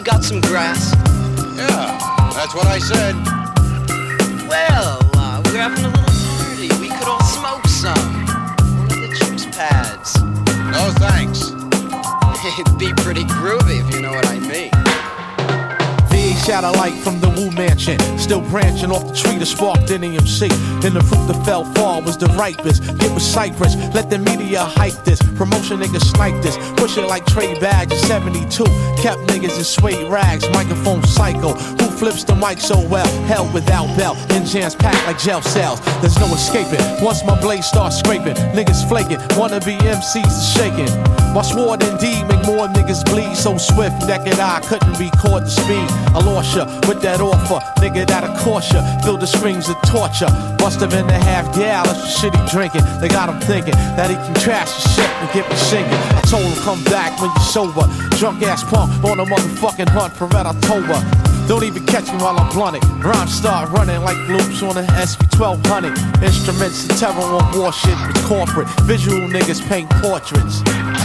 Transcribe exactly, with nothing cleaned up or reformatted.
got some grass? Yeah, that's what I said. Well, uh, we're having a little party. We could all smoke some. One of the juice pads. No thanks. It'd be pretty groovy if you know what I mean. Shadow light from the Wu Mansion, still branching off the tree that sparked N E M C. Then the fruit that fell far was the ripest. Get with Cypress, let the media hype this. Promotion niggas snipe this, push it like Trey Badge in seventy-two. Kept niggas in suede rags, microphone psycho. Who flips the mic so well? Hell without bell, in jams packed like jail cells. There's no escaping. Once my blade starts scraping, niggas flaking. Wannabe M Cs is shaking. My sword indeed make more niggas bleed so swift. Naked eye couldn't record the speed. I lost ya with that offer, nigga that'll cost ya. Feel the screams of torture. Must have been a half gallon of shit he drinking. They got him thinking that he can trash the shit and get me singing. I told him come back when you're sober. Drunk ass punk on a motherfucking hunt for Red October. Don't even catch me while I'm blunted. Rhymes start running like loops on an S P twelve hundred. Instruments and terror on war shit with corporate. Visual niggas paint portraits.